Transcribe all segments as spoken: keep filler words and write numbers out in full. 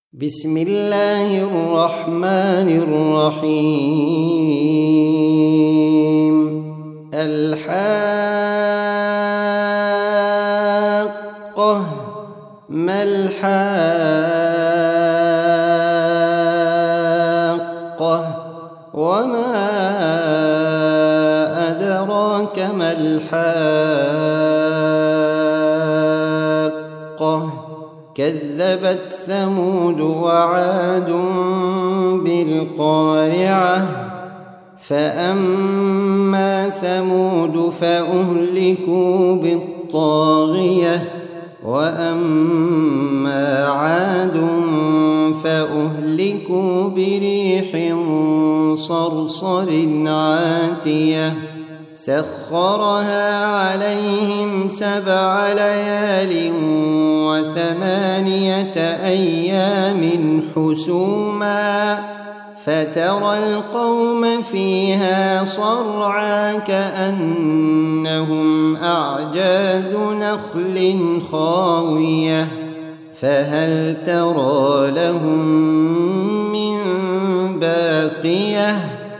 بسم الله الرحمن الرحيم. الحاقة ما الحاقة وما أدراك ما الحاقة كذبت ثمود وعاد بالقارعة فأما ثمود فأهلكوا بالطاغية وأما عاد فأهلكوا بريح صرصر عاتية سخرها عليهم سبع ليال وثمانية أيام حسوما فترى القوم فيها صرعى كأنهم أعجاز نخل خاوية فهل ترى لهم من باقية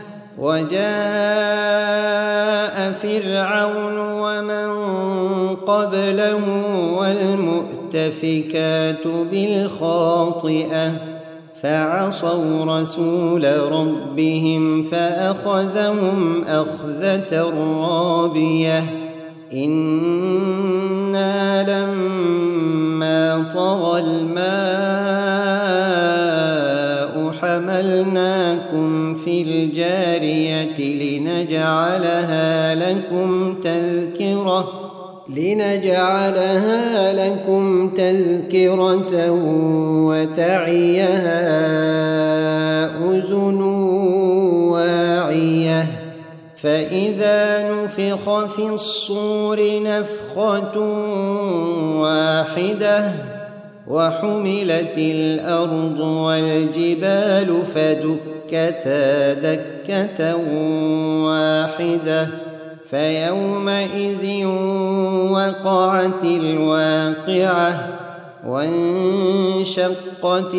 وجاء فرعون ومن قبله والمؤتفكات بالخاطئة فعصوا رسول ربهم فأخذهم أخذة رابية إنا لما طغى الماء حملناكم في الجارية لنجعلها لكم تذكرة لنجعلها لكم تذكرة وتعيها أذن واعية فإذا نفخ في الصور نفخة واحدة وحملت الأرض والجبال فدكتا دكة واحدة فيومئذ وقعت الواقعة وانشقت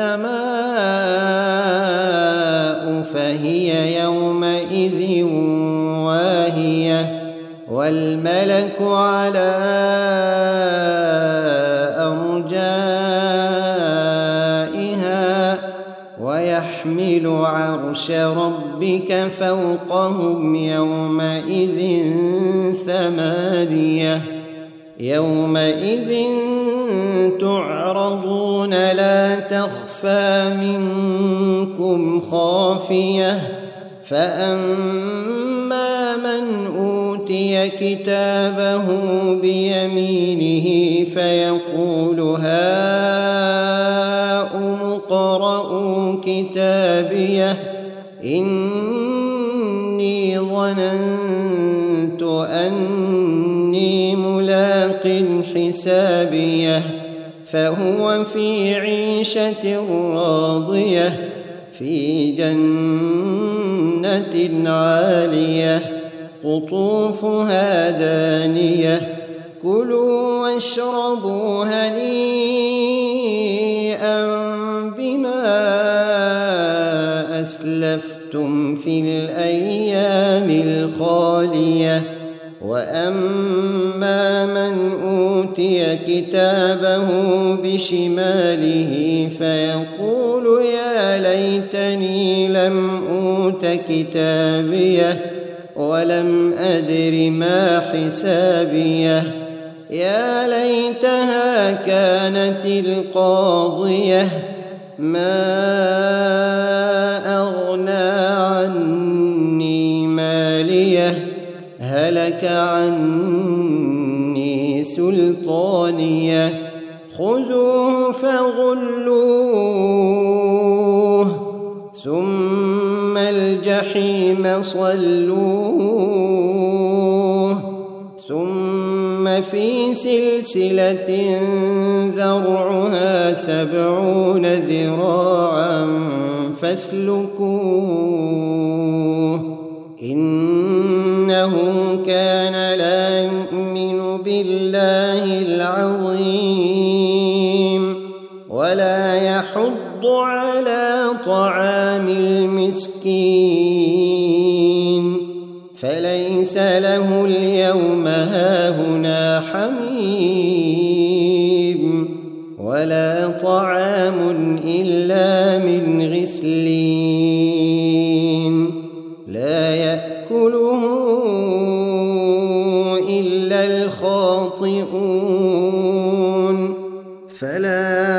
السماء فهي يومئذ واهية والملك على أرجائها ويحمل عرش ربك فوقهم يومئذ ثمانية يومئذ تعرضون لا تخفى منكم خافية فأما من أوتي كتابه بيمينه فيقول هاؤم اقرءوا كتابيه إني ظننت أني ملاق حسابيه فهو في عيشة راضية في جنة عالية قطوفها دانية كلوا واشربوا هنيئا بما أسلفتم في الأيام الخالية وأما من أوتي كتابه بشماله فيقول يا ليتني لم أوت كتابيه ولم أدر ما حسابيه يا ليتها كانت القاضية ما أغنى عني ماليه هلك عني سلطانيه خذوه فغلوه ثم الجحيم صلوه ثم في سلسلة ذرعها سبعون ذراعا فاسلكوه إنه كان لا يؤمن بالله العظيم ولا يحض على طعام المسكين فليس له اليوم هاهنا حميم ولا طعام إلا من غسلين لا يأكله إلا الخاطئون فلا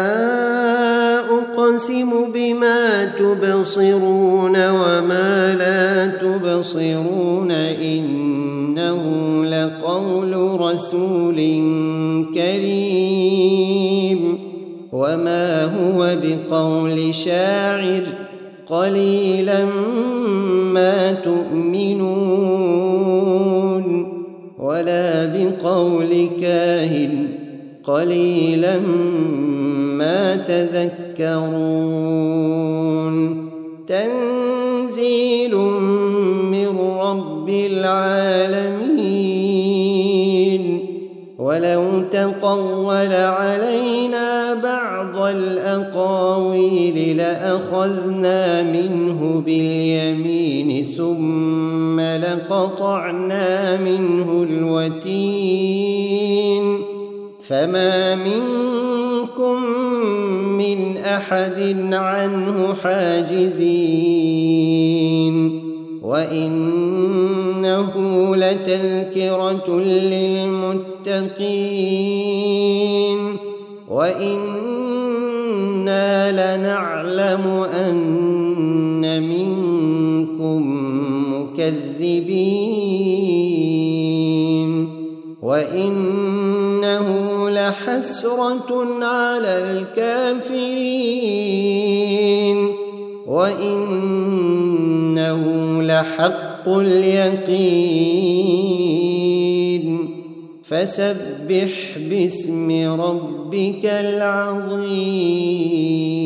أقسم بما تبصرون وما لا تبصرون إنه لقول رسول كريم وما هو بقول شاعر قليلا ما تؤمنون ولا بقول كاهن قليلا ما تذكرون تنزيل من رب العالمين ولو تقول علينا بعض الأقاويل لأخذنا منه باليمين ثم لقطعنا منه الوتين فما منكم من أحد عنه حاجزين وإنه لتذكرة للمتقين وإنا لنعلم أن منكم مكذبين وإنه لحسرة على الكافرين وإنه لحق اليقين فسبح باسم ربك العظيم.